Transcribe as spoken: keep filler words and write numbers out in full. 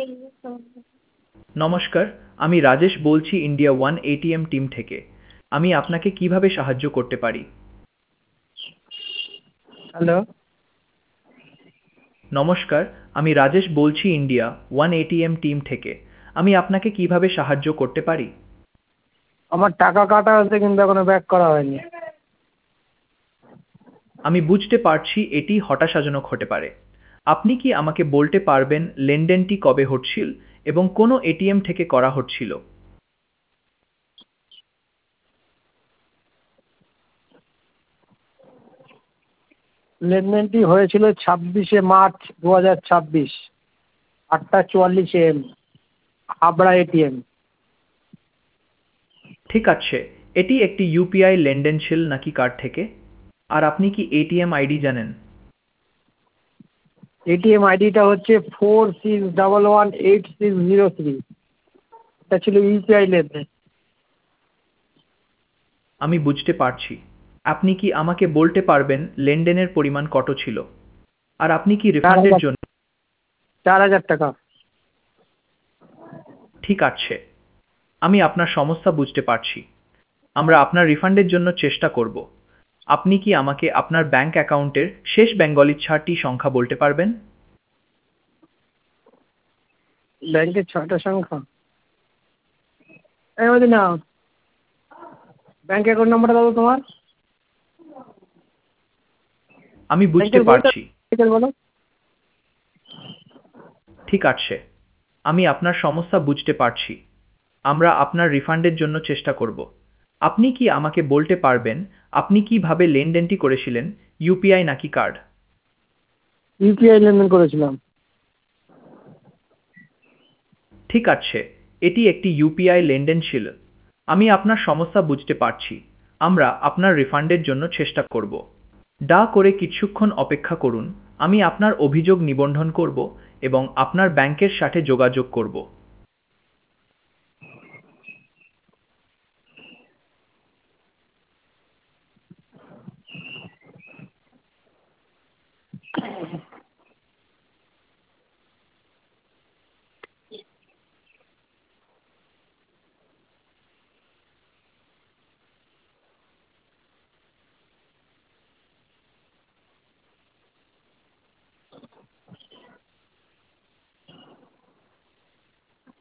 নমস্কার, আমি রাজেশ বলছি ইন্ডিয়া ওয়ান এটিএম টিম থেকে। আমি আপনাকে কিভাবে সাহায্য করতে পারি? হ্যালো। নমস্কার, আমি রাজেশ বলছি ইন্ডিয়া ওয়ান এটিএম টিম থেকে। আমি আপনাকে কিভাবে সাহায্য করতে পারি? আমার টাকা কাটা হয়েছে কিন্তু এখনো ব্যাক করা হয়নি। আমি বুঝতে পারছি এটি হতাশাজনক হতে পারে। আপনি কি আমাকে বলতে পারবেন লেনদেনটি কবে হচ্ছিল এবং কোন এটিএম থেকে করা হচ্ছিল? লেনদেনটি হয়েছিল ছাব্বিশে মার্চ দু হাজার ছাব্বিশ, আটটা চুয়াল্লিশ এম, হাবড়া এটিএম। ঠিক আছে, এটি একটি ইউপিআই লেনদেন ছিল নাকি কার্ড থেকে? আর আপনি কি এটিএম আইডি জানেন? এটিএম আইডিটা হচ্ছে four six double one eight six zero three. এটা ছিল ইউপিআই লেনদেন। আমি বুঝতে পারছি। আপনি কি আমাকে বলতে পারবেন লেনদেনের পরিমাণ কত ছিল? আর আপনি কি চার রিফান্ডের হাজার জন্য? চার হাজার টাকা। ঠিক আছে, আমি আপনার সমস্যা বুঝতে পারছি। আমরা আপনার রিফান্ডের জন্য চেষ্টা করব। আপনি কি আমাকে আপনার ব্যাংক অ্যাকাউন্টের শেষ বেঙ্গলি ছয়টি সংখ্যা বলতে পারবেন? ব্যাংকের ছয়টা সংখ্যা এই বলছি না। ব্যাংক অ্যাকাউন্ট নাম্বারটা দাও তো তোমার। আমি বুঝতে ব্যাংকের বইটা পারছি। বলো। ঠিক আছে, আমি আপনার সমস্যা বুঝতে পারছি। আমরা আপনার রিফান্ডের জন্য চেষ্টা করব। আপনি কি আমাকে বলতে পারবেন আপনি কিভাবে লেনদেনটি করেছিলেন, ইউপিআই নাকি কার্ড? ইউপিআই লেনদেন করেছিলাম। ঠিক আছে, এটি একটি ইউপিআই লেনদেন ছিল। আমি আপনার সমস্যা বুঝতে পারছি। আমরা আপনার রিফান্ডের জন্য চেষ্টা করব। দয়া করে কিছুক্ষণ অপেক্ষা করুন। আমি আপনার অভিযোগ নিবন্ধন করব এবং আপনার ব্যাংকের সাথে যোগাযোগ করব।